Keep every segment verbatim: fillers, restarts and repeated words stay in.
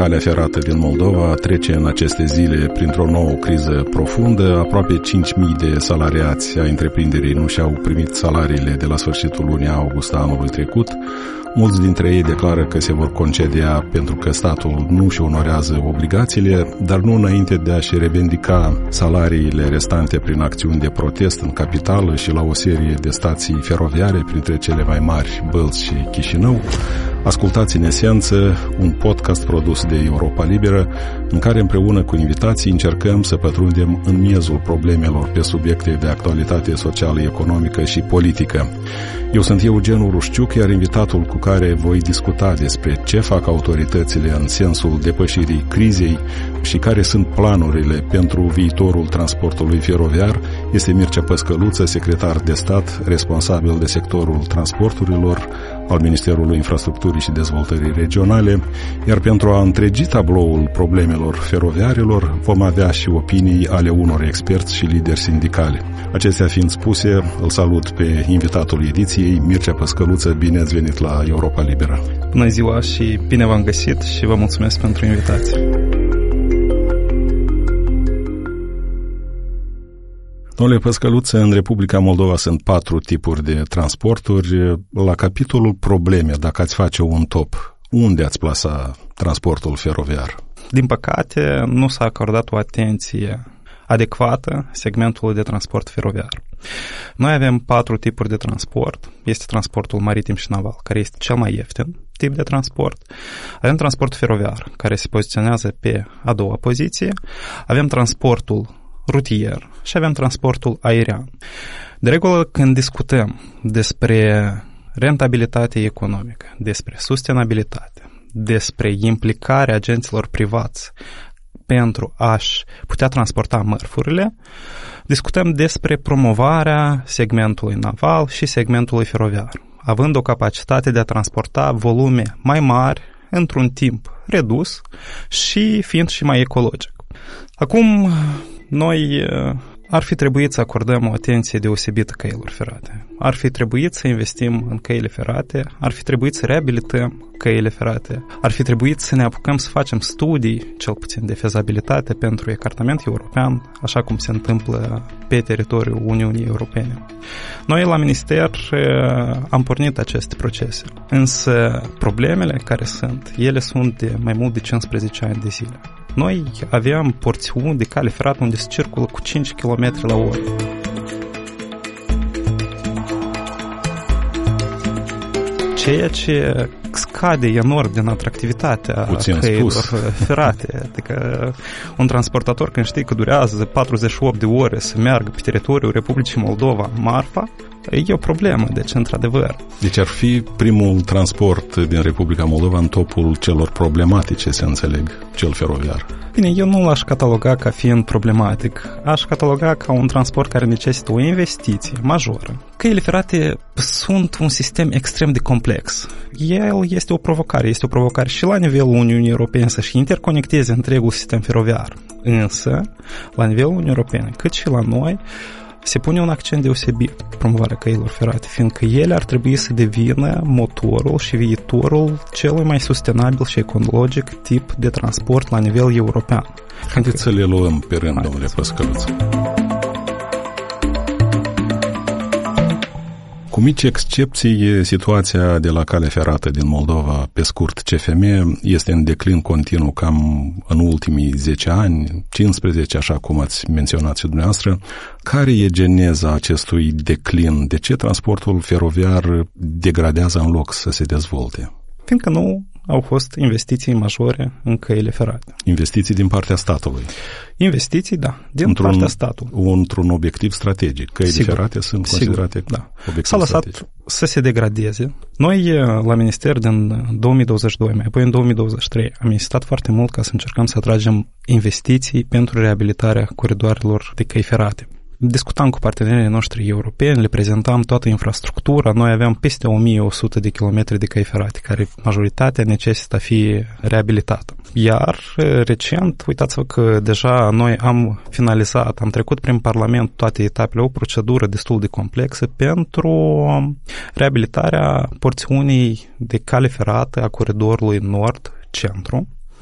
calea ferată din Moldova trece în aceste zile printr-o nouă criză profundă. Aproape cinci mii de salariați ai întreprinderii nu și-au primit salariile de la sfârșitul lunii august anului trecut. Mulți dintre ei declară că se vor concedea pentru că statul nu și onorează obligațiile, dar nu înainte de a-și revendica salariile restante prin acțiuni de protest în capitală și la o serie de stații feroviare, printre cele mai mari, Bălți și Chișinău. Ascultați în esență un podcast produs de Europa Liberă, în care împreună cu invitații încercăm să pătrundem în miezul problemelor pe subiecte de actualitate socială, economică și politică. Eu sunt Eugen Urușciuc, iar invitatul cu care voi discuta despre ce fac autoritățile în sensul depășirii crizei și care sunt planurile pentru viitorul transportului feroviar este Mircea Păscăluță, secretar de stat responsabil de sectorul transporturilor al Ministerului Infrastructurii și Dezvoltării Regionale, iar pentru a întregi tabloul problemelor feroviarilor vom avea și opinii ale unor experți și lideri sindicali. Acestea fiind spuse, îl salut pe invitatul ediției, Mircea Păscăluță. Bine ați venit la Europa Liberă! Bună ziua și bine v-am găsit și vă mulțumesc pentru invitație! Domnule Păscăluță, în Republica Moldova sunt patru tipuri de transporturi. La capitolul probleme, dacă ați face un top, unde ați plasa transportul feroviar? Din păcate, nu s-a acordat o atenție adecvată segmentului de transport feroviar. Noi avem patru tipuri de transport. Este transportul maritim și naval, care este cel mai ieftin tip de transport. Avem transportul feroviar, care se poziționează pe a doua poziție. Avem transportul rutier și avem transportul aerian. De regulă, când discutăm despre rentabilitate economică, despre sustenabilitate, despre implicarea agenților privați pentru a-și putea transporta mărfurile, discutăm despre promovarea segmentului naval și segmentului feroviar, având o capacitate de a transporta volume mai mari într-un timp redus și fiind și mai ecologic. Acum, noi ar fi trebuit să acordăm o atenție deosebită căilor ferate. Ar fi trebuit să investim în căile ferate, ar fi trebuit să reabilităm căile ferate, ar fi trebuit să ne apucăm să facem studii, cel puțin de fezabilitate, pentru ecartament european, așa cum se întâmplă pe teritoriul Uniunii Europene. Noi la Minister am pornit aceste procese, însă problemele care sunt, ele sunt de mai mult de cincisprezece ani de zile. Noi aveam porțiuni de cale ferată unde se circulă cu cinci kilometri la oră. Ceea ce scade enorm din atractivitatea Puțin căilor spus. ferate. Adică un transportator, când știe că durează patruzeci și opt de ore să meargă pe teritoriul Republicii Moldova marfa, e o problemă, deci într-adevăr. Deci ar fi primul transport din Republica Moldova în topul celor problematice, să înțeleg, cel feroviar. Bine, eu nu l-aș cataloga ca fiind problematic. Aș cataloga ca un transport care necesită o investiție majoră. Căile ferate sunt un sistem extrem de complex. El este o provocare, este o provocare și la nivelul Uniunii Europene să-și interconecteze întregul sistem feroviar. Însă, la nivelul Uniunii Europene, cât și la noi, se pune un accent deosebit pe promovarea căilor ferate, fiindcă ele ar trebui să devină motorul și viitorul celui mai sustenabil și ecologic tip de transport la nivel european. Haideți să le luăm pe rând, domnule Păscăluță. Cu mici excepții, situația de la calea ferată din Moldova, pe scurt C F M, este în declin continuu cam în ultimii zece ani, cincisprezece, așa cum ați menționat și dumneavoastră. Care e geneza acestui declin? De ce transportul feroviar degradează în loc să se dezvolte? Fiindcă nu au fost investiții majore în căile ferate. Investiții din partea statului. Investiții, da, din într-un, partea statului. Într-un obiectiv strategic. Căile sigur, ferate sunt considerate sigur, da. obiectiv S-a lăsat strategic. Să se degradeze. Noi, la Minister, din două mii douăzeci și doi, mai apoi în două mii douăzeci și trei, am insistat foarte mult ca să încercăm să atragem investiții pentru reabilitarea coridoarelor de căi ferate. Discutam cu partenerii noștri europeni, le prezentam toată infrastructura. Noi aveam peste o mie o sută de kilometri de căi ferate, care majoritatea necesită a fi reabilitată. Iar recent, uitați-vă că deja noi am finalizat, am trecut prin Parlament toate etapele, o procedură destul de complexă pentru reabilitarea porțiunii de cale ferată a coridorului nord-centru,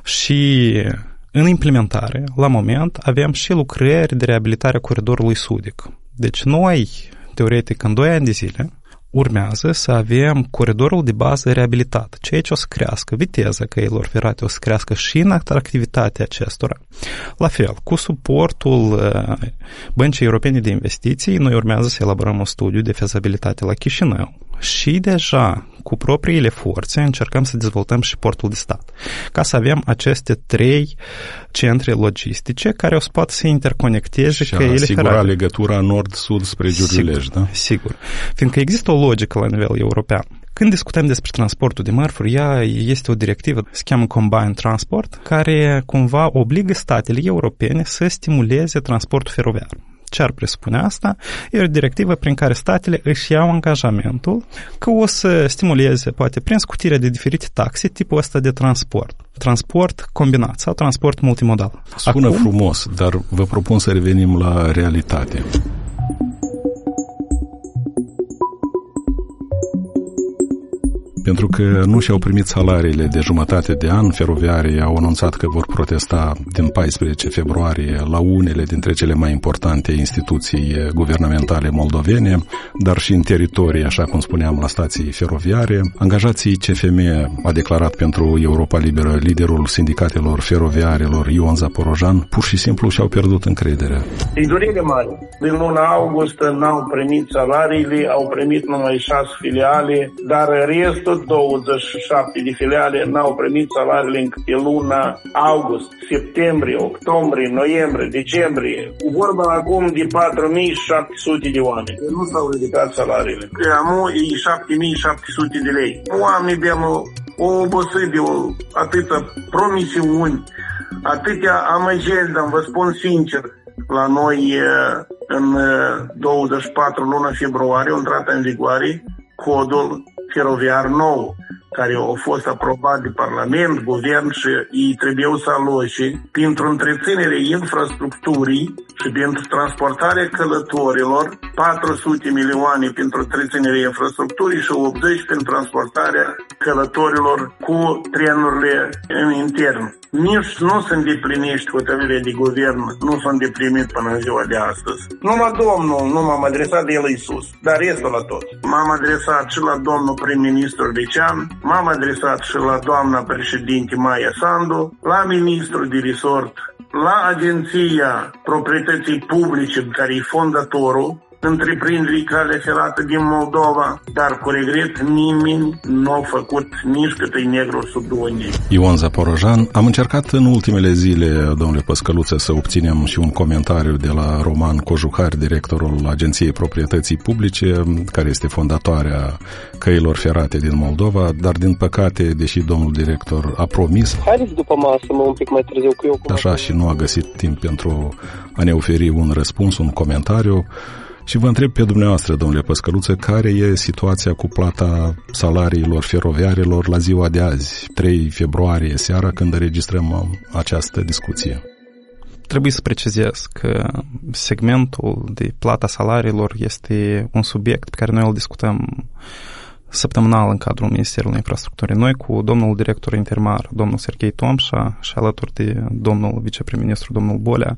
Și în implementare, la moment, avem și lucrări de reabilitare a coridorului sudic. Deci noi, teoretic, în doi ani de zile, urmează să avem coridorul de bază reabilitat, ceea ce o să crească viteza căilor ferate, o să crească și în atractivitatea acestora. La fel, cu suportul Băncii Europene de Investiții, noi urmează să elaborăm un studiu de fezabilitate la Chișinău și deja cu propriile forțe încercăm să dezvoltăm și portul de stat, ca să avem aceste trei centre logistice care o să poată să interconecteze și căile ferate. asigura legătura nord-sud spre Giurgiulești, da? Sigur. Fiindcă există o logică la nivel european. Când discutăm despre transportul de mărfuri, ea este o directivă, se cheamă Combined Transport, care cumva obligă statele europene să stimuleze transportul feroviar. Ce ar presupune asta? E o directivă prin care statele își iau angajamentul că o să stimuleze, poate, prin scutirea de diferite taxe, tipul ăsta de transport. Transport combinat sau transport multimodal. Sună Acum, frumos, dar vă propun să revenim la realitate. Pentru că nu și-au primit salariile de jumătate de an, feroviarii au anunțat că vor protesta din paisprezece februarie la unele dintre cele mai importante instituții guvernamentale moldovene, dar și în teritorii, așa cum spuneam, la stații feroviare. Angajații C F M a declarat pentru Europa Liberă, liderul sindicatelor feroviarilor, Ion Zaporojan, pur și simplu și-au pierdut încrederea. E durere mare. Din luna august n-au primit salariile, au primit numai șase filiale, dar restul douăzeci și șapte de filiale n-au primit salariile încă pe luna august, septembrie, octombrie, noiembrie, decembrie. Vorba acum de patru mii șapte sute de oameni. Nu s-au ridicat salariile. Am e șapte mii șapte sute de lei. Oamenii de o obosit de o, atâta promisiuni, atâtea amăjeli, dar vă spun sincer, la noi în douăzeci și patru luna februarie a intrat în vigoare codul feroviar nou, care a fost aprobat de Parlament, Guvern și ei trebuiau să aloce pentru întreținerea infrastructurii și pentru transportarea călătorilor, patru sute milioane pentru întreținerea infrastructurii și optzeci pentru transportarea călătorilor cu trenurile în intern. Nici nu se îndeplinește hotărârea de guvern, nu s-a îndeplinit până în ziua de astăzi. Numai Domnul nu m-am adresat de el Iisus, dar restul la tot. M-am adresat și la domnul prim-ministru Becean, m-am adresat și la doamna președinte Maia Sandu, la ministrul de resort, la Agenția Proprietății Publice, care e fondatorul întreprinderii Calea Ferată din Moldova, dar cu regret nimeni nu a făcut nici cât e negru sub două negi. Ion Zaporojan, am încercat în ultimele zile, domnule Păscăluță, să obținem și un comentariu de la Roman Cojuhar, directorul Agenției Proprietății Publice, care este fondatoarea Căilor Ferate din Moldova, dar din păcate, deși domnul director a promis, haideți după masă, mă, un pic mai târziu cu eu. Așa, și nu a găsit timp pentru a ne oferi un răspuns, un comentariu. Și vă întreb pe dumneavoastră, domnule Păscăluță, care e situația cu plata salariilor feroviarilor la ziua de azi, trei februarie seara, când înregistrăm această discuție? Trebuie să precizez că segmentul de plata salariilor este un subiect pe care noi îl discutăm săptămânal în cadrul Ministerului Infrastructurii. Noi cu domnul director interimar, domnul Serghei Tomșa, și alături de domnul viceprim-ministru, domnul Bolea,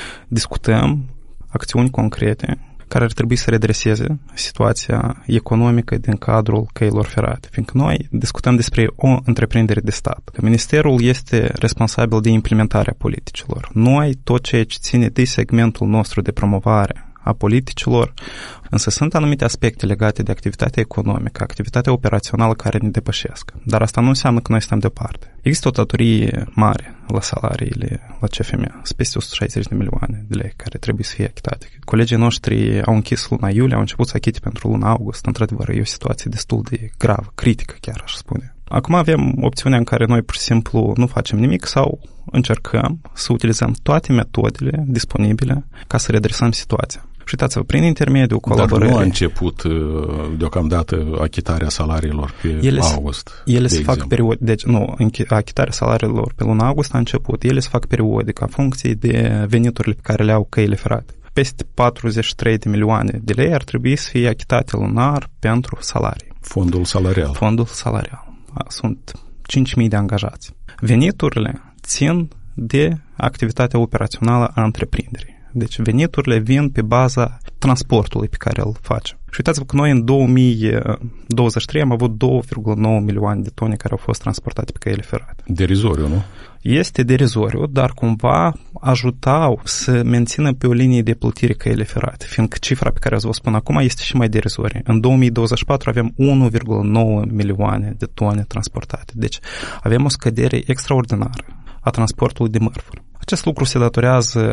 discutăm acțiuni concrete care ar trebui să redreseze situația economică din cadrul căilor ferate. Fiindcă noi discutăm despre o întreprindere de stat. Că ministerul este responsabil de implementarea politicilor. Noi, tot ceea ce ține de segmentul nostru de promovare a politicilor, însă sunt anumite aspecte legate de activitatea economică, activitatea operațională care ne depășesc. Dar asta nu înseamnă că noi stăm deoparte. Există o datorie mare la salariile la C F M, peste o sută șaizeci de milioane de lei care trebuie să fie achitate. Colegii noștri au închis luna iulie, au început să achite pentru luna august. Într-adevăr, e o situație destul de gravă, critică chiar, aș spune. Acum avem opțiunea în care noi pur și simplu nu facem nimic sau încercăm să utilizăm toate metodele disponibile ca să redresăm situația. Și uitați-vă, prin intermediul colaborării... Dar nu a început deocamdată achitarea salariilor pe ele august, Ele de se exemplu. fac periodic, deci nu, achitarea salariilor pe luna august a început. Ele se fac periodic, în funcție de veniturile pe care le au căile ferate. Peste patruzeci și trei de milioane de lei ar trebui să fie achitate lunar pentru salarii. Fondul salarial. Fondul salarial. Sunt cinci mii de angajați. Veniturile țin de activitatea operațională a întreprinderii. Deci veniturile vin pe baza transportului pe care îl facem. Și uitați-vă că noi în două mii douăzeci și trei am avut doi virgulă nouă milioane de tone care au fost transportate pe căile ferate. Derizoriu, nu? Este derizoriu, dar cumva ajutau să mențină pe o linie de plutire căile ferate, fiindcă cifra pe care ați văzut până acum este și mai derizorie. În două mii douăzeci și patru avem unu virgulă nouă milioane de tone transportate. Deci avem o scădere extraordinară a transportului de mărfuri. Acest lucru se datorează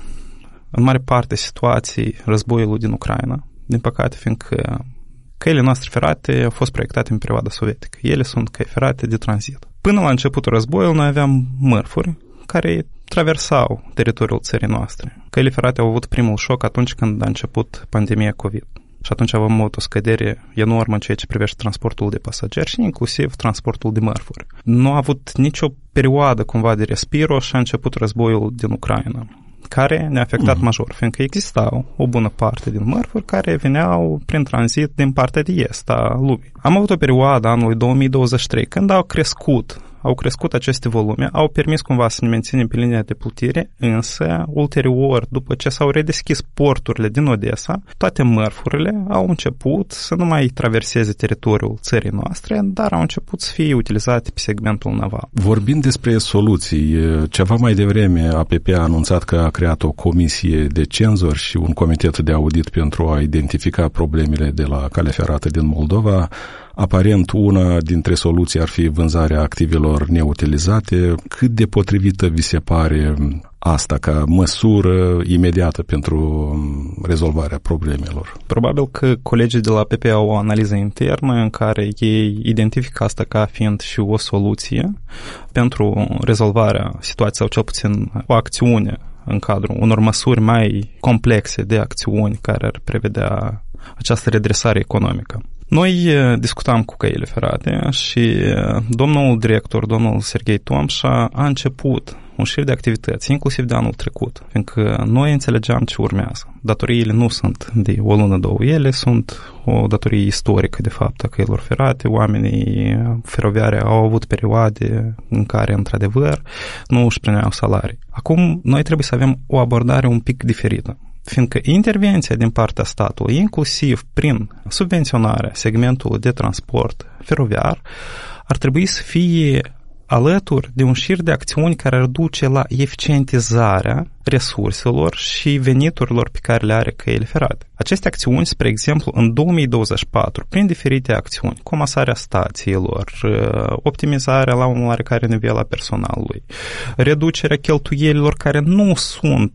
în mare parte situației războiului din Ucraina, din păcate, fiindcă căile noastre ferate au fost proiectate în perioada sovietică. Ele sunt căi ferate de tranzit. Până la începutul războiului, noi aveam mărfuri care traversau teritoriul țării noastre. Căile ferate au avut primul șoc atunci când a început pandemia COVID. Și atunci avem avut o scădere enormă în ceea ce privește transportul de pasageri și inclusiv transportul de mărfuri. Nu a avut nicio perioadă cumva de respiro și a început războiul din Ucraina, care ne-a afectat uh-huh. major, fiindcă existau o bună parte din mărfuri care veneau prin tranzit din partea de est a lumii. Am avut o perioadă anului două mii douăzeci și trei când au crescut au crescut aceste volume, au permis cumva să ne menținem pe linia de plutire, însă, ulterior, după ce s-au redeschis porturile din Odessa, toate mărfurile au început să nu mai traverseze teritoriul țării noastre, dar au început să fie utilizate pe segmentul naval. Vorbind despre soluții, ceva mai devreme A P P a anunțat că a creat o comisie de cenzori și un comitet de audit pentru a identifica problemele de la calea ferată din Moldova. Aparent, una dintre soluții ar fi vânzarea activelor neutilizate. Cât de potrivită vi se pare asta ca măsură imediată pentru rezolvarea problemelor? Probabil că colegii de la A P P au o analiză internă în care ei identifică asta ca fiind și o soluție pentru rezolvarea situației sau cel puțin o acțiune în cadrul unor măsuri mai complexe de acțiuni care ar prevedea această redresare economică. Noi discutam cu căile ferate și domnul director, domnul Serghei Tomșa, a început un șir de activități, inclusiv de anul trecut, fiindcă noi înțelegeam ce urmează. Datoriile nu sunt de o lună, două, ele sunt o datorie istorică, de fapt, a căilor ferate. Oamenii feroviare au avut perioade în care, într-adevăr, nu își primeau salarii. Acum, noi trebuie să avem o abordare un pic diferită, fiindcă intervenția din partea statului, inclusiv prin subvenționarea segmentului de transport feroviar, ar trebui să fie alături de un șir de acțiuni care ar duce la eficientizarea resurselor și veniturilor pe care le are căile ferate. Aceste acțiuni, spre exemplu, în două mii douăzeci și patru, prin diferite acțiuni, comasarea stațiilor, optimizarea la un oarecare nivel a personalului, reducerea cheltuielilor care nu sunt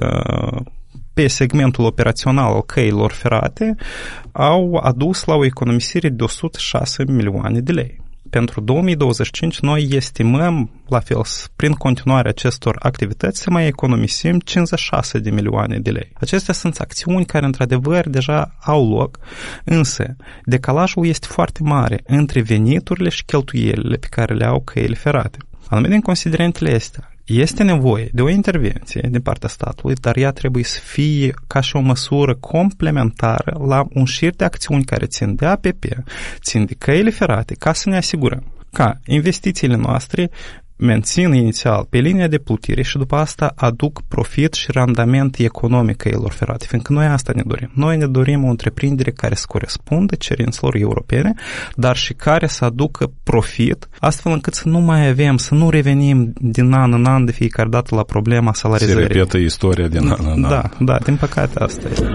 pe segmentul operațional al căilor ferate, au adus la o economisire de o sută șase milioane de lei. Pentru două mii douăzeci și cinci noi estimăm, la fel, prin continuarea acestor activități, să mai economisim cincizeci și șase de milioane de lei. Acestea sunt acțiuni care, într-adevăr, deja au loc, însă decalajul este foarte mare între veniturile și cheltuielile pe care le au căile ferate. Anume, din considerentele astea, este nevoie de o intervenție din partea statului, dar ea trebuie să fie ca și o măsură complementară la un șir de acțiuni care țin de A P P, țin de căile ferate, ca să ne asigurăm ca investițiile noastre mențin inițial pe linia de plutire și după asta aduc profit și randament economic căilor ferate, fiindcă noi asta ne dorim. Noi ne dorim o întreprindere care să corespundă cerințelor europene, dar și care să aducă profit, astfel încât să nu mai avem, să nu revenim din an în an de fiecare dată la problema salarizării. Se repetă istoria din an în an. Da, da, din păcate asta este.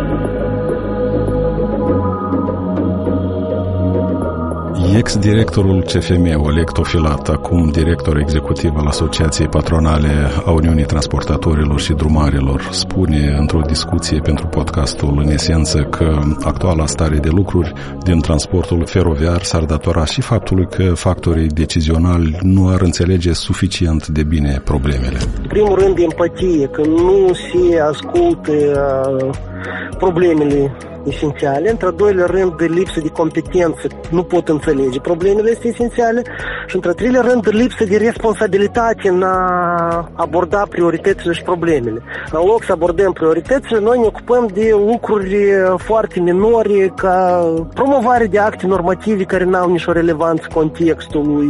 Ex-directorul C F M, Oleg Tofilat, acum director executiv al Asociației Patronale a Uniunii Transportatorilor și Drumarilor, spune într-o discuție pentru podcastul În Esență că actuala stare de lucruri din transportul feroviar s-ar datora și faptului că factorii decizionali nu ar înțelege suficient de bine problemele. În primul rând, empatie, că nu se ascultă problemele esențiale, într-al doilea rând de lipsă de competență, nu pot înțelege problemele astea esențiale și într-al treilea rând de lipsă de responsabilitate în a aborda prioritățile și problemele. În loc să abordăm prioritățile, noi ne ocupăm de lucruri foarte minore ca promovare de acte normative care n-au nicio relevanță contextului,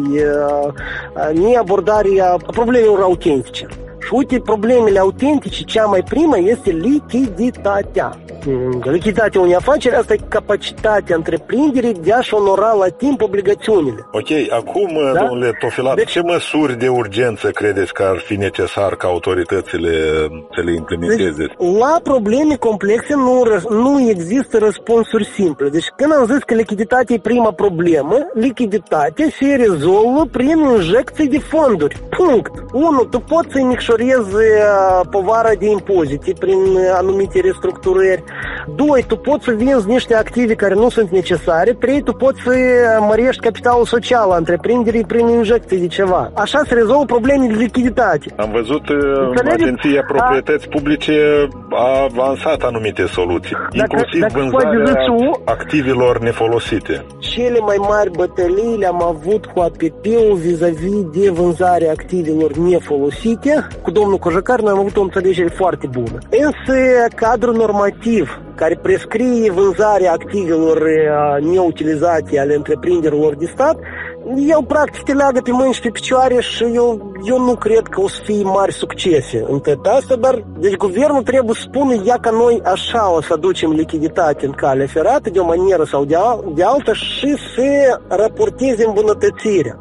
neabordarea problemelor autentice. Și uite, problemele autentice, cea mai primă este lichiditatea. Lichiditatea unei afaceri, asta e capacitatea întreprinderii de a-și onora la timp obligațiunile. Ok, acum, da? Domnule Tofilat, deci, ce măsuri de urgență credeți că ar fi necesar ca autoritățile să le implementeze? Deci, la probleme complexe nu, nu există răspunsuri simple. Deci când am zis că lichiditatea e prima problemă, lichiditatea se rezolvă prin injecții de fonduri. Punct. Unu, tu poți să-i micșorezi povara de impozite prin anumite restructurări. Doi, tu poți să vinzi niște active care nu sunt necesare. Trei, tu poți să mărești capitalul social al întreprinderii prin injecții de ceva. Așa se rezolvă problemele de lichiditate. Am văzut Agenția Proprietăți Publice a avansat anumite soluții, dacă, inclusiv dacă vânzarea activelor nefolosite. Cele mai mari bătălii le-am avut cu A P P-ul vis-a-vis de vânzarea activelor nefolosite. Cu domnul Cojacar noi am avut o înțelegere foarte bună. Însă cadrul normativ care prescrie vânzarea activelor neutilizate ale întreprinderilor de stat, eu practic te leagă pe mâini și pe picioare și eu, eu nu cred că o să fie mari succese în tot asta, dar deci guvernul trebuie să spună ia că noi așa o să aducem lichiditate în calea ferată de o manieră sau de, al, de alta și să raporteze îmbunătățirea.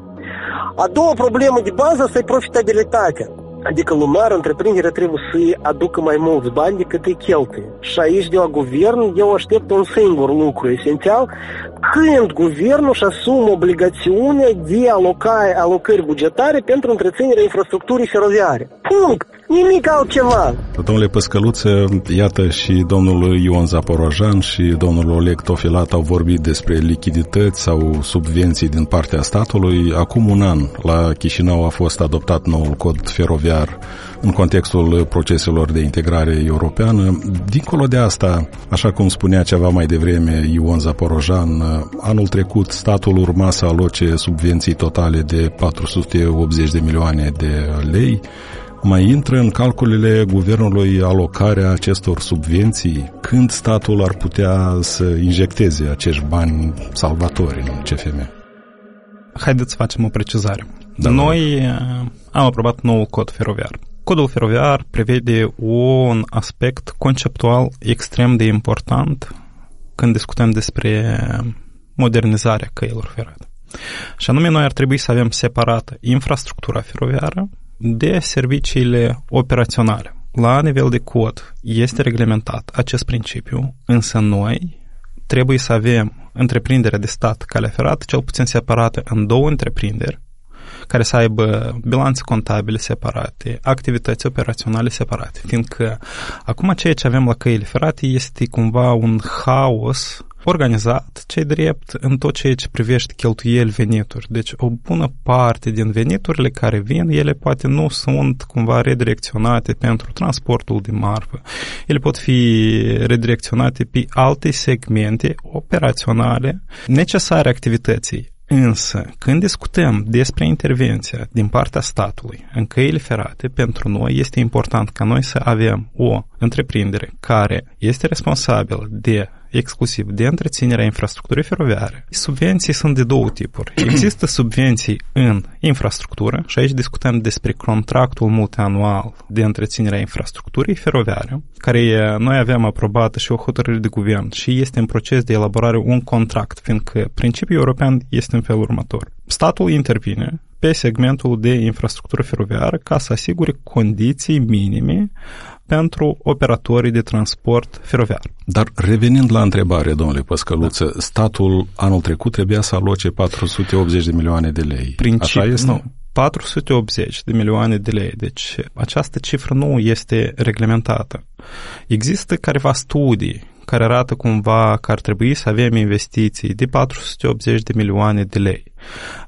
A doua problemă de bază asta e profitabilitatea. Adică lunar, întreprinderea trebuie să aducă mai mulți bani decât îi cheltuie. Și aici de la guvern eu aștept un singur lucru esențial, când guvernul își asumă obligațiunea de aloca, alocări bugetare pentru întreținerea infrastructurii feroviare. Punct! Nimic altceva. Domnule Păscăluță, iată și domnul Ion Zaporojan și domnul Oleg Tofilat au vorbit despre lichidități sau subvenții din partea statului. Acum un an la Chișinău a fost adoptat noul cod feroviar în contextul proceselor de integrare europeană. Dincolo de asta, așa cum spunea ceva mai devreme Ion Zaporojan, anul trecut statul urma să aloce subvenții totale de patru sute optzeci de milioane de lei. Mai intră în calculele guvernului alocarea acestor subvenții? Când statul ar putea să injecteze acești bani salvatori în C F M? Haideți să facem o precizare. Da, Noi am aprobat noul cod feroviar. Codul feroviar prevede un aspect conceptual extrem de important când discutăm despre modernizarea căilor ferate. Și anume, noi ar trebui să avem separată infrastructura feroviară de serviciile operaționale. La nivel de cod este reglementat acest principiu, însă noi trebuie să avem întreprinderea de stat calea ferată cel puțin separată în două întreprinderi care să aibă bilanțe contabile separate, activități operaționale separate, fiindcă acum ceea ce avem la căile ferate este cumva un haos organizat, ce drept, în tot ceea ce privește cheltuieli, venituri. Deci o bună parte din veniturile care vin, ele poate nu sunt cumva redirecționate pentru transportul de marfă. Ele pot fi redirecționate pe alte segmente operaționale necesare activității. Însă, când discutăm despre intervenția din partea statului în căile ferate, pentru noi este important ca noi să avem o întreprindere care este responsabilă de exclusiv de întreținerea infrastructurii feroviare. Subvenții sunt de două tipuri. Există subvenții în infrastructură și aici discutăm despre contractul multianual de întreținerea infrastructurii feroviare, care noi avem aprobată și o hotărâre de guvern și este în proces de elaborare un contract, fiindcă principiul european este în felul următor. Statul intervine pe segmentul de infrastructură feroviară ca să asigure condiții minime pentru operatorii de transport feroviar. Dar revenind la întrebare, domnule Păscăluță, da. Statul anul trecut trebuia să aloce patru sute optzeci de milioane de lei. Princip, Așa este? Nu. patru sute optzeci de milioane de lei. Deci această cifră nu este reglementată. Există careva studii care arată cumva că ar trebui să avem investiții de patru sute optzeci de milioane de lei în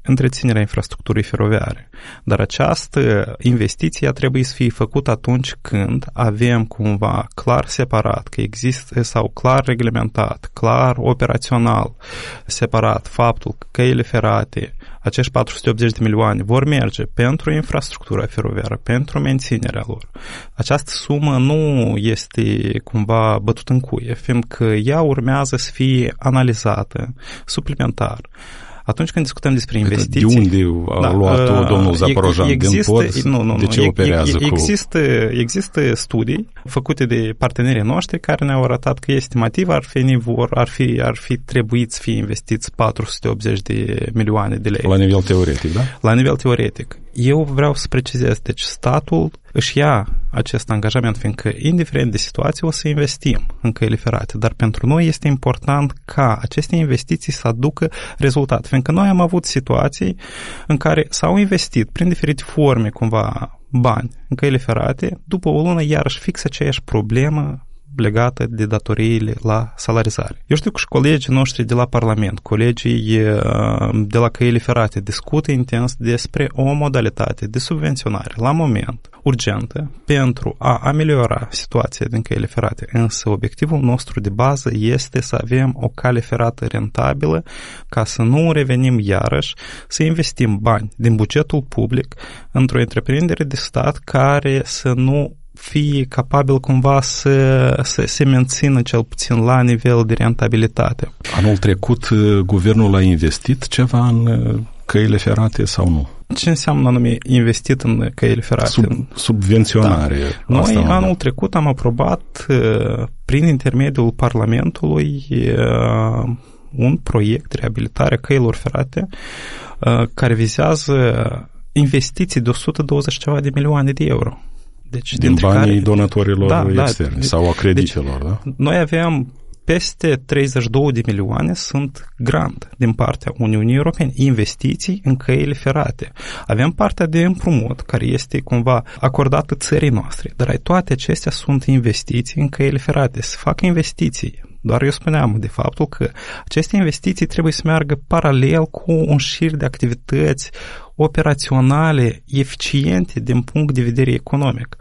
întreținerea infrastructurii feroviare. Dar această investiție trebuie să fie făcută atunci când avem cumva clar separat că există sau clar reglementat, clar operațional separat faptul că căile ferate, acești patru sute optzeci de milioane vor merge pentru infrastructura feroviară, pentru menținerea lor. Această sumă nu este cumva bătută în cuie, fiindcă ea urmează să fie analizată suplimentar. Atunci când discutăm despre investiții... De unde a da, luat-o domnul Zaporojan? Există, din pod? Nu, nu, de ce nu, operează cu... Există, există studii făcute de partenerii noștri care ne-au arătat că estimativ ar fi nivor, ar fi, ar fi trebuit să fie investiți patru sute optzeci de milioane de lei. La nivel teoretic, da? La nivel teoretic. Eu vreau să precizez, deci statul își ia acest angajament, fiindcă, indiferent de situație, o să investim în căile ferate, dar pentru noi este important ca aceste investiții să aducă rezultat, fiindcă noi am avut situații în care s-au investit prin diferite forme, cumva, bani în căile ferate, după o lună, iarăși fix aceeași problemă legată de datoriile la salarizare. Eu știu că și colegii noștri de la Parlament, colegii de la căile ferate discută intens despre o modalitate de subvenționare la moment urgentă pentru a ameliora situația din căile ferate. Însă obiectivul nostru de bază este să avem o cale ferată rentabilă ca să nu revenim iarăși să investim bani din bugetul public într-o întreprindere de stat care să nu fie capabil cumva să, să se mențină cel puțin la nivel de rentabilitate. Anul trecut guvernul a investit ceva în căile ferate sau nu? Ce înseamnă anume investit în căile ferate? Sub, subvenționare. Da. Noi anul trecut am aprobat prin intermediul Parlamentului un proiect de reabilitare a căilor ferate care vizează investiții de o sută douăzeci ceva de milioane de euro. Deci, din banii care, donatorilor da, externi da, sau a creditelor, deci, da? Noi aveam peste treizeci și două de milioane sunt grant din partea Uniunii Europene, investiții în căile ferate. Avem partea de împrumut, care este cumva acordată țării noastre, dar toate acestea sunt investiții în căile ferate. Se fac investiții. Doar eu spuneam de faptul că aceste investiții trebuie să meargă paralel cu un șir de activități operaționale eficiente din punct de vedere economic.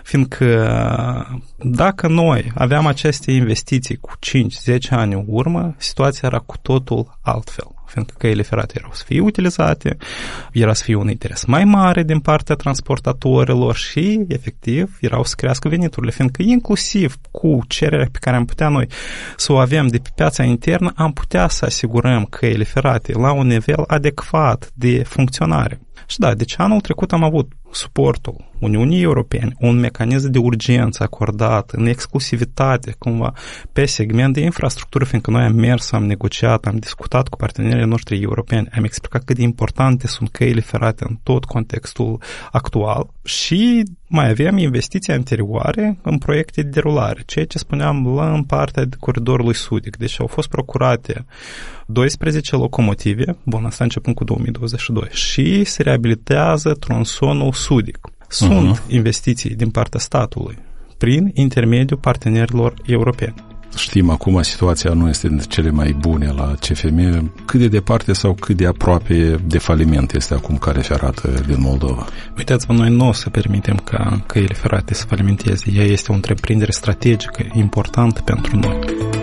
Fiindcă dacă noi aveam aceste investiții cu cinci zece ani în urmă, situația era cu totul altfel. Fiindcă căile ferate erau să fie utilizate, era să fie un interes mai mare din partea transportatorilor și, efectiv, erau să crească veniturile. Fiindcă inclusiv cu cererea pe care am putea noi să o avem de pe piața internă, am putea să asigurăm căile ferate la un nivel adecvat de funcționare. Și da, deci anul trecut am avut suportul Uniunii Europene, un mecanism de urgență acordat în exclusivitate cumva pe segment de infrastructură, fiindcă noi am mers, am negociat, am discutat cu partenerii noștri europeni, am explicat cât de importante sunt căile ferate în tot contextul actual și mai avem investiții anterioare în proiecte de derulare, ceea ce spuneam la în partea de coridorului sudic. Deci au fost procurate doisprezece locomotive, bun, asta începând cu două mii douăzeci și doi, și se reabilitează tronsonul sudic. Sunt uh-huh. investiții din partea statului prin intermediul partenerilor europeni. Știm, acum situația nu este dintre cele mai bune la C F M. Cât de departe sau cât de aproape de faliment este acum cale ferată din Moldova? Uitați-vă, noi nu o să permitem ca căile ferate să falimenteze. Ea este o întreprindere strategică importantă pentru noi.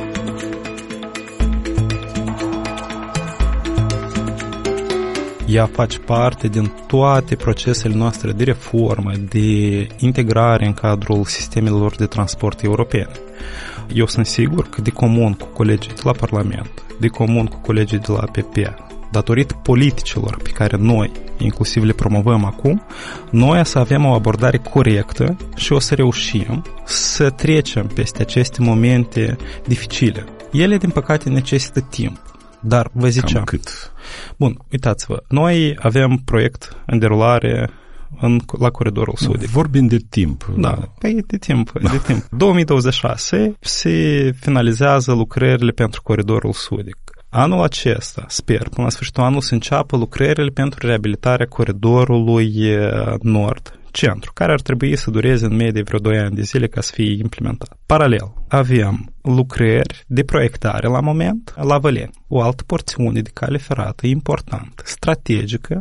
Ea face parte din toate procesele noastre de reformă, de integrare în cadrul sistemelor de transport europene. Eu sunt sigur că de comun cu colegii de la Parlament, de comun cu colegii de la A P P, datorită politicilor pe care noi, inclusiv le promovăm acum, noi o să avem o abordare corectă și o să reușim să trecem peste aceste momente dificile. Ele, din păcate, necesită timp. Dar vă ziceam... Cam cât? Bun, uitați-vă, noi avem proiect în derulare în, la coridorul sudic. Vorbim de timp. Da, păi de timp, da. de timp. două mii douăzeci și șase se finalizează lucrările pentru coridorul sudic. Anul acesta, sper, până la sfârșitul anului, să înceapă lucrările pentru reabilitarea coridorului nord, centru, care ar trebui să dureze în medie vreo doi ani de zile ca să fie implementat. Paralel, avem lucrări de proiectare la moment la Văleni, o altă porțiune de cale ferată importantă, strategică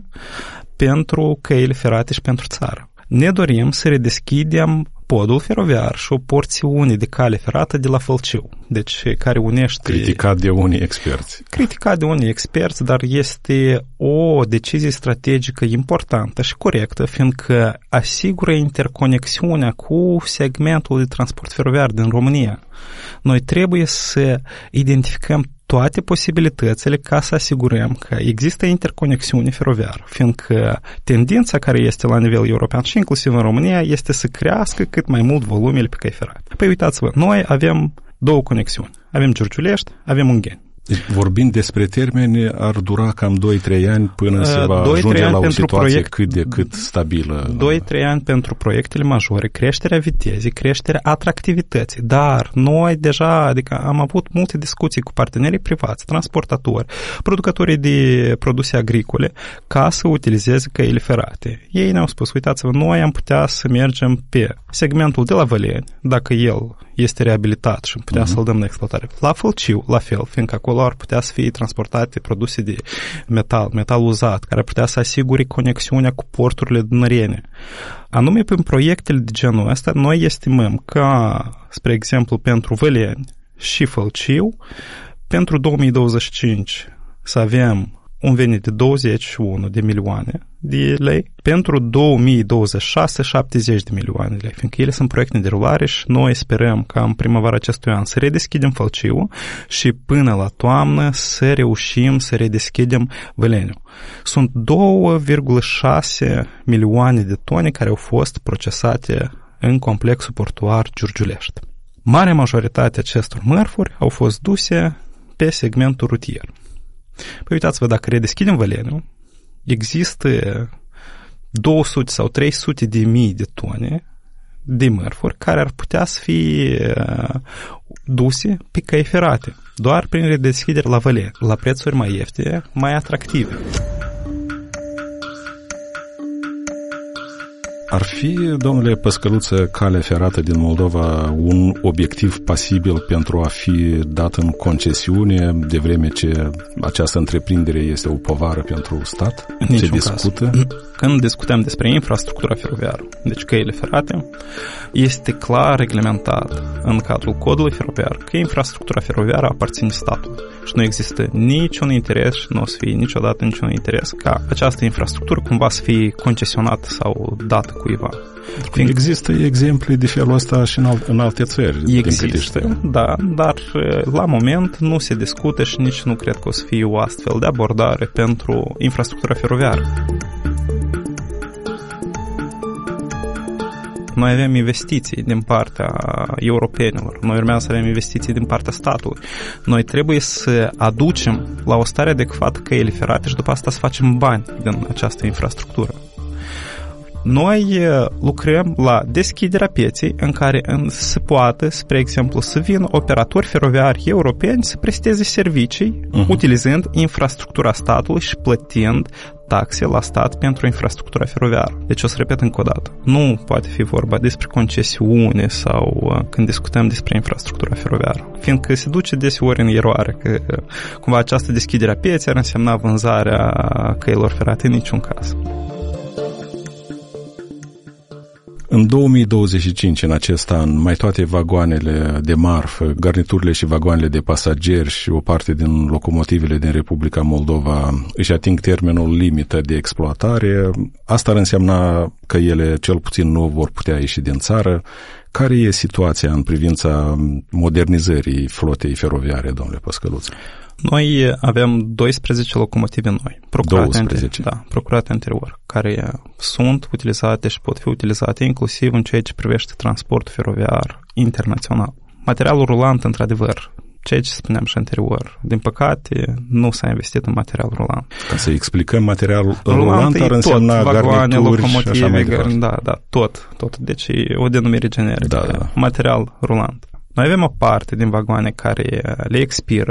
pentru căile ferate și pentru țară. Ne dorim să redeschidem podul feroviar și o porțiune de cale ferată de la Fălciu, deci care unește... Criticat de unii experți. Criticat de unii experți, dar este o decizie strategică importantă și corectă, fiindcă asigură interconexiunea cu segmentul de transport feroviar din România. Noi trebuie să identificăm toate posibilitățile ca să asigurăm că există interconexiune feroviară, fiindcă tendința care este la nivel european și inclusiv în România este să crească cât mai mult volumele pe căi ferate. Păi uitați-vă, noi avem două conexiuni. Avem Giurgiulești, avem Ungheni. Deci, vorbind despre termeni, ar dura cam doi trei ani până se va ajunge la o situație proiect, cât de cât stabilă. doi trei ani pentru proiectele majore, creșterea vitezei, creșterea atractivității. Dar noi deja, adică am avut multe discuții cu partenerii privați, transportatori, producătorii de produse agricole, ca să utilizeze căile ferate. Ei ne-au spus, uitați-vă, noi am putea să mergem pe segmentul de la Văleni, dacă el este reabilitat și putea uh-huh. să-l dăm în exploatare. La Fălciu, la fel, fiindcă acolo ar putea să fie transportate produse de metal, metal uzat, care ar putea să asigure conexiunea cu porturile dunărene. Anume, prin proiectele de genul ăsta, noi estimăm că, spre exemplu, pentru Văleni și Fălciu, pentru două mii douăzeci și cinci să avem un venit de douăzeci și unu de milioane de lei, pentru două mii douăzeci și șase șaptezeci de milioane de lei, fiindcă ele sunt proiecte de rulare și noi sperăm ca în primăvara acestui an să redeschidem Fălciu și până la toamnă să reușim să redeschidem Văleniu. Sunt două virgulă șase milioane de tone care au fost procesate în complexul portuar Giurgiulești. Marea majoritate acestor mărfuri au fost duse pe segmentul rutier. Păi uitați-vă, dacă redeschidem Văleniu, există două sute sau trei sute de mii de tone de mărfuri care ar putea să fie duse pe căi ferate, doar prin redeschidere la Văleni, la prețuri mai ieftine, mai atractive. Ar fi, domnule Păscăluță, calea ferată din Moldova un obiectiv pasibil pentru a fi dat în concesiune, de vreme ce această întreprindere este o povară pentru stat? În Se discută? Caz. Când discutăm despre infrastructura feroviară, deci căile ferate, este clar reglementat în cadrul codului feroviar că infrastructura feroviară aparține statului și nu există niciun interes și nu o să fie niciodată niciun interes ca această infrastructură cumva să fie concesionată sau dată cuiva. Fiind... Există exemple de felul ăsta și în, al- în alte țări. Există, da, dar la moment nu se discută și nici nu cred că o să fie o astfel de abordare pentru infrastructura feroviară. Noi avem investiții din partea europenilor, noi urmează să avem investiții din partea statului. Noi trebuie să aducem la o stare adecvată căile ferate și după asta să facem bani din această infrastructură. Noi lucrăm la deschiderea pieței în care se poate, spre exemplu, să vină operatori feroviari europeni să presteze servicii uh-huh. utilizând infrastructura statului și plătind taxe la stat pentru infrastructura feroviară. Deci o să repet încă o dată. Nu poate fi vorba despre concesiune sau când discutăm despre infrastructura feroviară. Fiindcă se duce deseori în eroare că cumva această deschidere a pieței ar însemna vânzarea căilor ferate în niciun caz. În două mii douăzeci și cinci, în acest an, mai toate vagoanele de marfă, garniturile și vagoanele de pasageri și o parte din locomotivele din Republica Moldova își ating termenul limită de exploatare. Asta ar însemna că ele cel puțin nu vor putea ieși din țară. Care e situația în privința modernizării flotei feroviare, domnule Păscăluță? Noi avem doisprezece locomotive noi, procurate, doisprezece. Anterior, da, procurate anterior, care sunt utilizate și pot fi utilizate inclusiv în ceea ce privește transportul feroviar internațional. Materialul rulant, într-adevăr, ceea ce spuneam și anterior, din păcate, nu s-a investit în material rulant. Ca să explicăm, materialul rulant, rulant ar însemna vagoane, garnituri și așa mai departe. Da, da, tot, tot. Deci e o denumire generică. Da, da. Material rulant. Noi avem o parte din vagoane care le expiră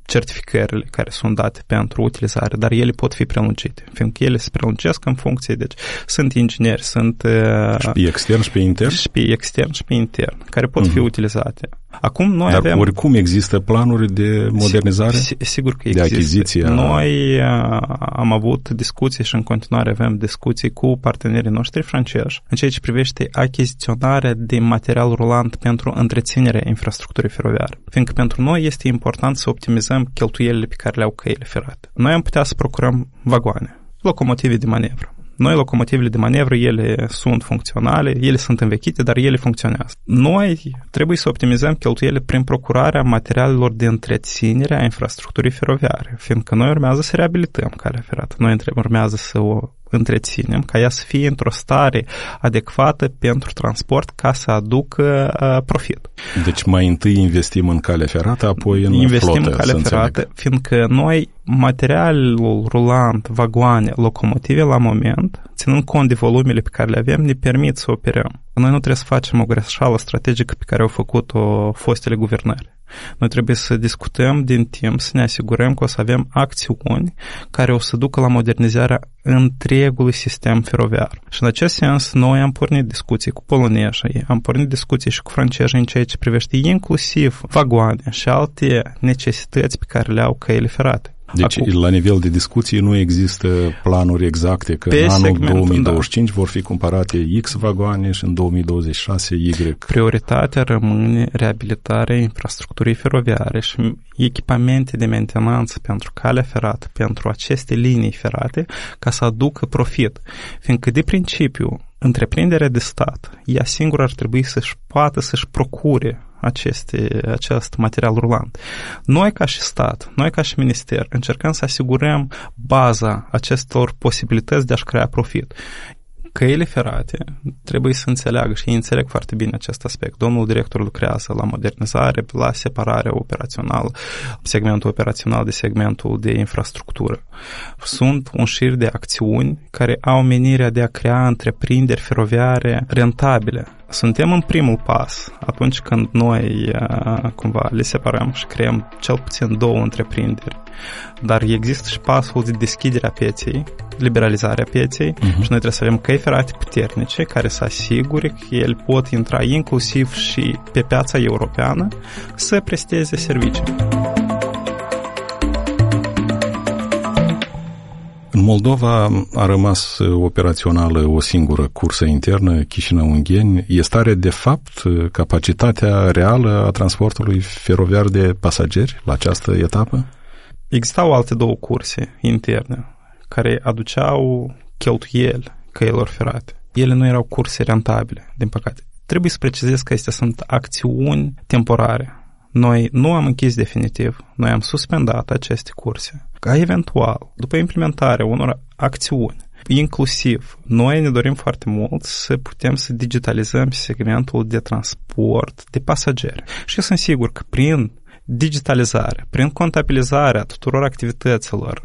certificările care sunt date pentru utilizare, dar ele pot fi prelungite, fiindcă ele se prelungesc în funcție, deci sunt ingineri, sunt... Și pe extern și pe intern? Și pe extern și pe intern, care pot mm-hmm. fi utilizate. Acum noi dar avem... oricum există planuri de modernizare? Sigur, sigur că există. De achiziție? Noi am avut discuții și în continuare avem discuții cu partenerii noștri francezi în ceea ce privește achiziționarea de material rulant pentru întreținerea infrastructurii feroviare. Fiindcă pentru noi este important să optimizăm cheltuielile pe care le au căile ferate. Noi am putea să procurăm vagoane, locomotive de manevră. Noi, locomotivele de manevră, ele sunt funcționale, ele sunt învechite, dar ele funcționează. Noi trebuie să optimizăm cheltuielile prin procurarea materialelor de întreținere a infrastructurii feroviare, fiindcă noi urmează să reabilităm calea ferată. Noi urmează să o întreținem ca ea să fie într-o stare adecvată pentru transport ca să aducă uh, profit. Deci mai întâi investim în calea ferată, apoi în investim flotă, în calea ferată, fiindcă noi materialul rulant, vagoane, locomotive la moment, ținând cont de volumele pe care le avem, ne permit să operăm. Noi nu trebuie să facem o greșeală strategică pe care au făcut-o fostele guvernări. Noi trebuie să discutăm din timp, să ne asigurăm că o să avem acțiuni care o să ducă la modernizarea întregului sistem feroviar. Și în acest sens, noi am pornit discuții cu poloneșii, am pornit discuții și cu francezii în ceea ce privește inclusiv vagoane și alte necesități pe care le au căile ferate. Deci, Acum, la nivel de discuții, nu există planuri exacte că în anul două mii douăzeci și cinci da. vor fi cumpărate X vagoane și în două mii douăzeci și șase Y. Prioritatea rămâne reabilitarea infrastructurii feroviare și echipamente de mentenanță pentru calea ferată, pentru aceste linii ferate, ca să aducă profit. Fiindcă, de principiu, întreprinderea de stat, ea singură ar trebui să-și poată să-și procure aceste, acest material rulant. Noi ca și stat, noi ca și minister, încercăm să asigurăm baza acestor posibilități de a-și crea profit. Căile ferate trebuie să înțeleagă și ei înțeleg foarte bine acest aspect. Domnul director lucrează la modernizare, la separarea operațională, segmentul operațional de segmentul de infrastructură. Sunt un șir de acțiuni care au menirea de a crea întreprinderi feroviare rentabile. Suntem în primul pas atunci când noi cumva le separăm și creăm cel puțin două întreprinderi. Dar există și pasul de deschidere a pieței, liberalizarea pieței uh-huh. și noi trebuie să avem căi ferate puternice care să asigure că ele pot intra inclusiv și pe piața europeană să presteze servicii. În Moldova a rămas operațională o singură cursă internă, Chișinău-Ungheni. Este are de fapt capacitatea reală a transportului feroviar de pasageri la această etapă? Existau alte două curse interne care aduceau cheltuieli căilor ferate. Ele nu erau curse rentabile, din păcate. Trebuie să precizez că acestea sunt acțiuni temporare. Noi nu am închis definitiv, noi am suspendat aceste curse. Ca eventual, după implementarea unor acțiuni, inclusiv, noi ne dorim foarte mult să putem să digitalizăm segmentul de transport de pasageri. Și eu sunt sigur că prin digitalizare, prin contabilizarea tuturor activităților,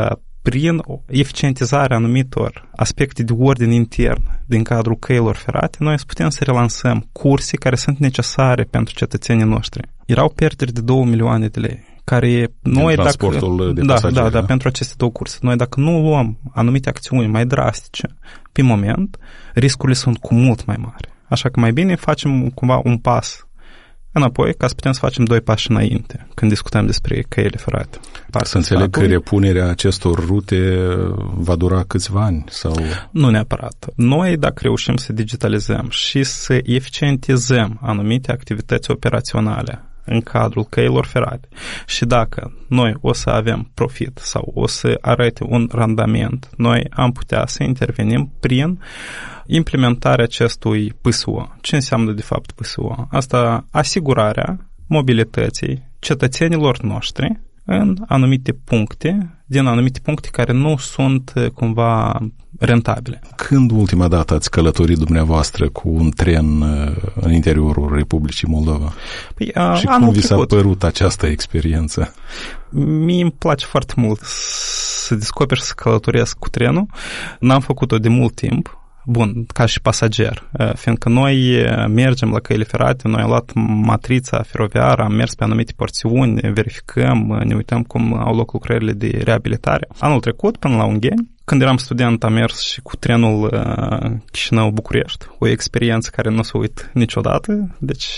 prin eficientizarea anumitor aspecte de ordine intern din cadrul căilor ferate, noi să putem să relansăm curse care sunt necesare pentru cetățenii noștri. Erau pierderi de două milioane de lei, care noi, dacă, de da, pasageri, da, da, da, pentru aceste două curse. Noi, dacă nu luăm anumite acțiuni mai drastice pe moment, riscurile sunt cu mult mai mari. Așa că mai bine facem cumva un pas înapoi, ca să putem să facem doi pași înainte când discutăm despre căile ferate. Să înțeleg că repunerea acestor rute va dura câțiva ani? Sau? Nu neapărat. Noi, dacă reușim să digitalizăm și să eficientizăm anumite activități operaționale în cadrul căilor ferate și dacă noi o să avem profit sau o să arate un randament, noi am putea să intervenim prin implementarea acestui P S O. Ce înseamnă de fapt P S O? Asta asigurarea mobilității cetățenilor noștri în anumite puncte, din anumite puncte care nu sunt cumva rentabile. Când ultima dată ați călătorit dumneavoastră cu un tren în interiorul Republicii Moldova? Păi, a, și cum vi s-a părut această experiență? Mie îmi place foarte mult să descoper și să călătoresc cu trenul. N-am făcut-o de mult timp. bun, ca și pasager, fiindcă noi mergem la căile ferate, noi am luat matrița feroviară, am mers pe anumite porțiuni, verificăm, ne uităm cum au loc lucrările de reabilitare. Anul trecut, până la Ungheni, când eram student, am mers și cu trenul uh, Chișinău-București, o experiență care nu o să uit niciodată. Deci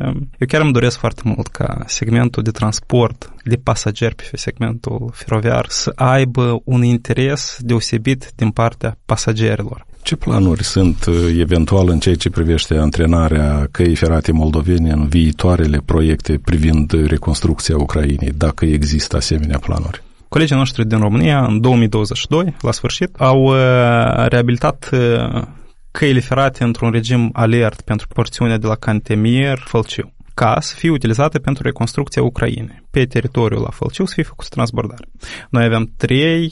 eu chiar îmi doresc foarte mult ca segmentul de transport de pasageri pe segmentul feroviar să aibă un interes deosebit din partea pasagerilor. Ce planuri sunt eventual în ceea ce privește antrenarea căii ferate moldovene în viitoarele proiecte privind reconstrucția Ucrainei, dacă există asemenea planuri? Colegii noștri din România, în două mii douăzeci și doi, la sfârșit, au reabilitat căile ferate într-un regim alert pentru porțiunea de la Cantemir-Fălciu, ca să fie utilizate pentru reconstrucția Ucrainei. Pe teritoriul la Fălciu să fie făcut transbordare. Noi avem trei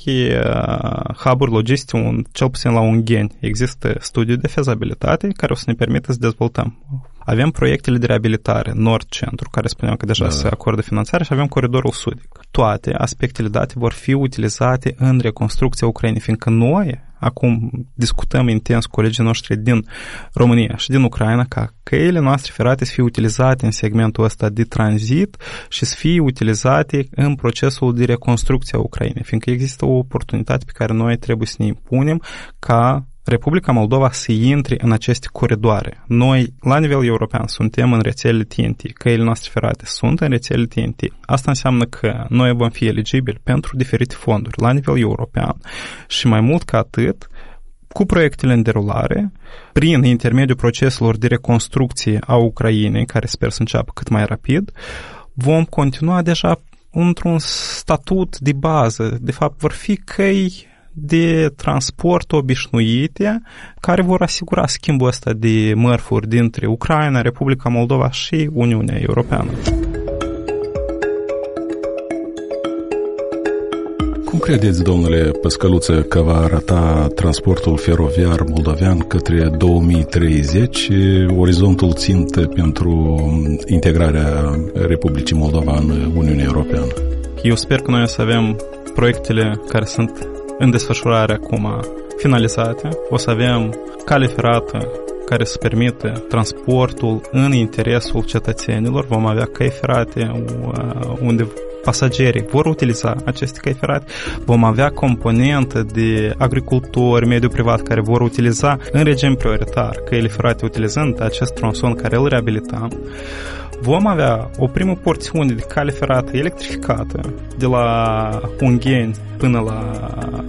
uh, hub-uri logistice, un, cel puțin la Ungheni. Există studiu de fezabilitate care o să ne permită să dezvoltăm. Avem proiectele de reabilitare, Nord-Centru, care spuneam că deja da, se acordă finanțare, și avem coridorul sudic. Toate aspectele date vor fi utilizate în reconstrucția Ucrainei, fiindcă noi acum discutăm intens cu colegii noștri din România și din Ucraina ca căile noastre ferate să fie utilizate în segmentul ăsta de tranzit și să fie utilizate în procesul de reconstrucție a Ucrainei, fiindcă există o oportunitate pe care noi trebuie să ne impunem ca Republica Moldova să intre în aceste coridoare. Noi, la nivel european, suntem în rețelele T N T, căile noastre ferate sunt în rețelele T N T. Asta înseamnă că noi vom fi eligibili pentru diferite fonduri la nivel european și mai mult ca atât, cu proiectele în derulare, prin intermediul proceselor de reconstrucție a Ucrainei, care sper să înceapă cât mai rapid, vom continua deja într-un statut de bază. De fapt, vor fi căi de transport obișnuite care vor asigura schimbul ăsta de mărfuri dintre Ucraina, Republica Moldova și Uniunea Europeană. Cum credeți, domnule Păscăluță, că va arăta transportul feroviar moldovean către două mii treizeci, orizontul țintă pentru integrarea Republicii Moldova în Uniunea Europeană? Eu sper că noi o să avem proiectele care sunt în desfășurare acum finalizate. O să avem cale ferată care să permită transportul în interesul cetățenilor. Vom avea căi ferate unde pasagerii vor utiliza aceste căi ferate. Vom avea componentă de agricultori, mediul privat care vor utiliza în regim prioritar căile ferate utilizând acest tronson care îl reabilităm. Vom avea o primă porțiune de cale ferată electrificată de la Ungheni până la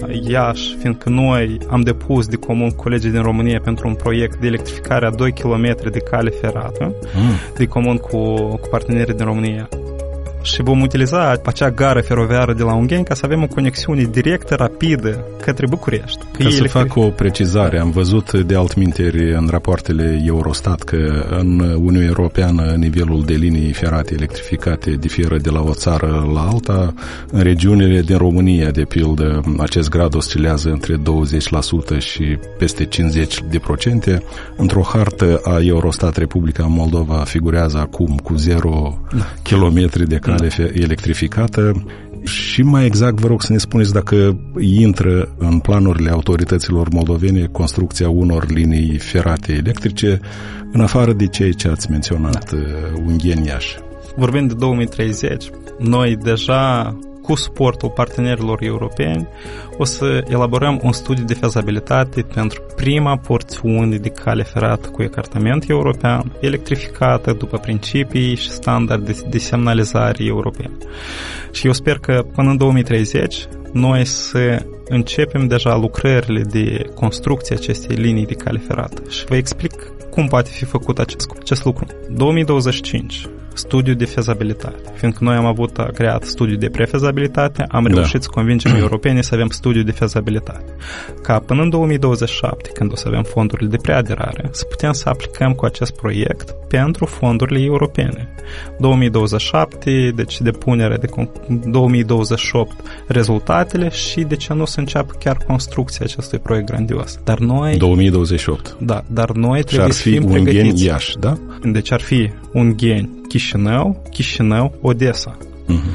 Iași, fiindcă noi am depus de comun cu colegii din România pentru un proiect de electrificare a doi kilometri de cale ferată, mm. de comun cu, cu partenerii din România. Și vom utiliza acea gară feroviară de la Ungheni ca să avem o conexiune directă, rapidă, către București. Ca să electric... fac o precizare, am văzut de altminteri în rapoartele Eurostat că în Uniunea Europeană nivelul de linii ferate electrificate diferă de la o țară la alta. În regiunile din România, de pildă, acest grad oscilează între douăzeci la sută și peste cincizeci la sută. Într-o hartă a Eurostat, Republica Moldova figurează acum cu zero kilometri de cale electrificată. Și mai exact vă rog să ne spuneți dacă intră în planurile autorităților moldovene construcția unor linii ferate electrice în afară de cei ce ați menționat, da. Ungheni, Iași. Vorbind de două mii treizeci, noi deja cu suportul partenerilor europeni o să elaborăm un studiu de fezabilitate pentru prima porțiune de cale ferată cu ecartament european, electrificată după principii și standarde de semnalizare europene. Și eu sper că până în două mii treizeci noi să începem deja lucrările de construcție acestei linii de cale ferată. Și vă explic cum poate fi făcut acest, acest lucru. două mii douăzeci și cinci, studiu de fezabilitate. Fiindcă noi am avut creat studiu de prefezabilitate, am da. reușit să convingem europene să avem studiu de fezabilitate. Ca până în două mii douăzeci și șapte, când o să avem fondurile de preaderare, să putem să aplicăm cu acest proiect pentru fondurile europene. două mii douăzeci și șapte, deci depunerea de două mii douăzeci și opt, rezultatele și de ce nu să înceapă chiar construcția acestui proiect grandios. Dar noi... două mii douăzeci și opt. Da, dar noi trebuie să fim pregătiți. Și ar fi Ungheni, Iași, da? Deci ar fi Ungheni, Chișinău, Chișinău, Odessa. Uh-huh.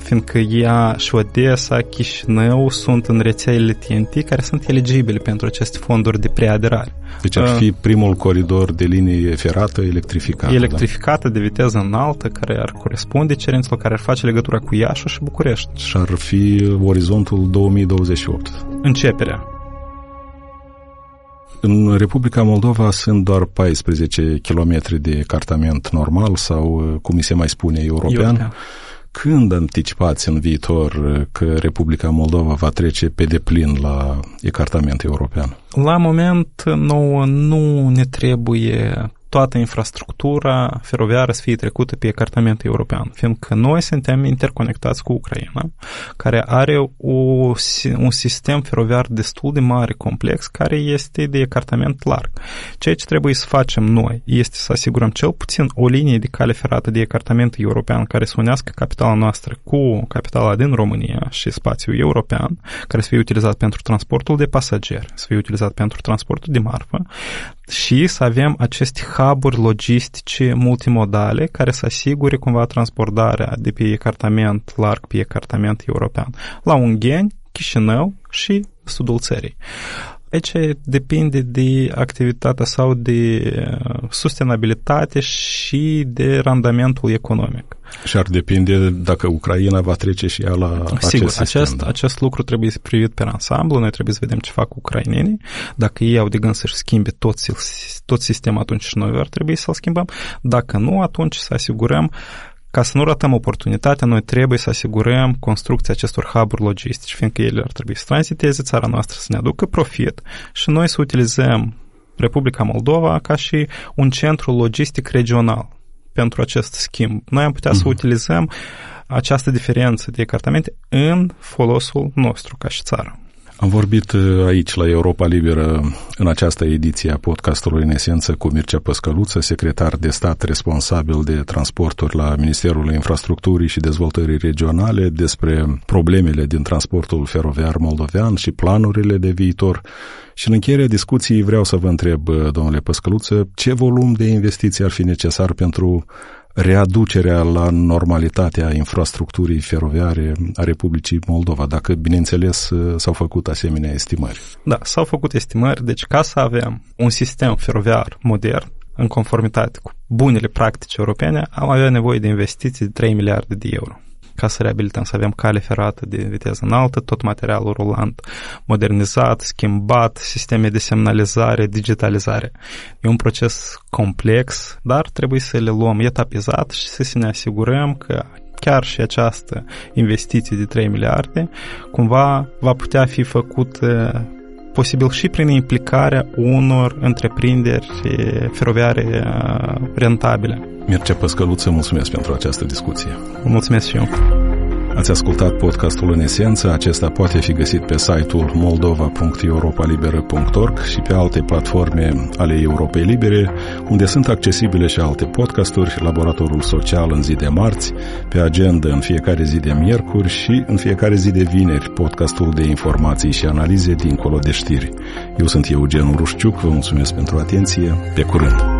fiindcă ea și Odessa, Chișinău sunt în rețelele T N T care sunt eligibile pentru aceste fonduri de preaderare. Deci ar fi primul coridor de linie ferată electrificată. Electrificată, da? De viteză înaltă, care ar corespunde cerințelor, care ar face legătura cu Iași și București. Și ar fi orizontul două mii douăzeci și opt. Începerea. În Republica Moldova sunt doar paisprezece kilometri de ecartament normal sau, cum se mai spune, european. european. Când anticipați în viitor că Republica Moldova va trece pe deplin la ecartament european? La moment nouă nu ne trebuie toată infrastructura feroviară să fie trecută pe ecartament european, fiindcă noi suntem interconectați cu Ucraina, care are o, un sistem feroviar destul de mare, complex, care este de ecartament larg. Ceea ce trebuie să facem noi este să asigurăm cel puțin o linie de cale ferată de ecartament european care să unească capitala noastră cu capitala din România și spațiul european, care să fie utilizat pentru transportul de pasageri, să fie utilizat pentru transportul de marfă și să avem aceste hub-uri logistice multimodale care să asigure cumva transportarea de pe ecartament larg pe ecartament european la Ungheni, Chișinău și sudul țării. Aici depinde de activitatea sau de sustenabilitate și de randamentul economic. Și ar depinde dacă Ucraina va trece și ea la Sigur, acest sistem. Acest, da? acest lucru trebuie să privit pe ansamblu, noi trebuie să vedem ce fac ucrainenii. Dacă ei au de gând să-și schimbe tot, tot sistemul, atunci și noi ar trebui să-l schimbăm. Dacă nu, atunci să asigurăm, ca să nu ratăm oportunitatea, noi trebuie să asigurăm construcția acestor hub-uri logistici, fiindcă ele ar trebui să tranziteze țara noastră, să ne aducă profit și noi să utilizăm Republica Moldova ca și un centru logistic regional pentru acest schimb. Noi am putea mm-hmm. să utilizăm această diferență de ecartamente în folosul nostru ca și țară. Am vorbit aici la Europa Liberă în această ediție a podcastului În Esență cu Mircea Păscăluță, secretar de stat responsabil de transporturi la Ministerul Infrastructurii și Dezvoltării Regionale, despre problemele din transportul feroviar moldovean și planurile de viitor. Și în încheierea discuției vreau să vă întreb, domnule Păscăluță, ce volum de investiții ar fi necesar pentru readucerea la normalitatea infrastructurii feroviare a Republicii Moldova, dacă, bineînțeles, s-au făcut asemenea estimări. Da, s-au făcut estimări, deci ca să avem un sistem feroviar modern, în conformitate cu bunele practici europene, am avea nevoie de investiții de trei miliarde de euro. Ca să reabilităm, să avem cale ferată de viteză înaltă, tot materialul rulant modernizat, schimbat, sisteme de semnalizare, digitalizare. E un proces complex, dar trebuie să le luăm etapizat și să ne asigurăm că chiar și această investiție de trei miliarde cumva va putea fi făcută posibil și prin implicarea unor întreprinderi feroviare rentabile. Mircea Păscăluță, mulțumesc pentru această discuție. Mulțumesc și eu. Ați ascultat podcastul În Esență. Acesta poate fi găsit pe site-ul moldova punct europa liberă punct org și pe alte platforme ale Europei Libere, unde sunt accesibile și alte podcasturi, Laboratorul Social în zi de marți, pe agenda în fiecare zi de miercuri și în fiecare zi de vineri, podcastul de informații și analize dincolo de știri. Eu sunt Eugen Rușciuc, vă mulțumesc pentru atenție, pe curând!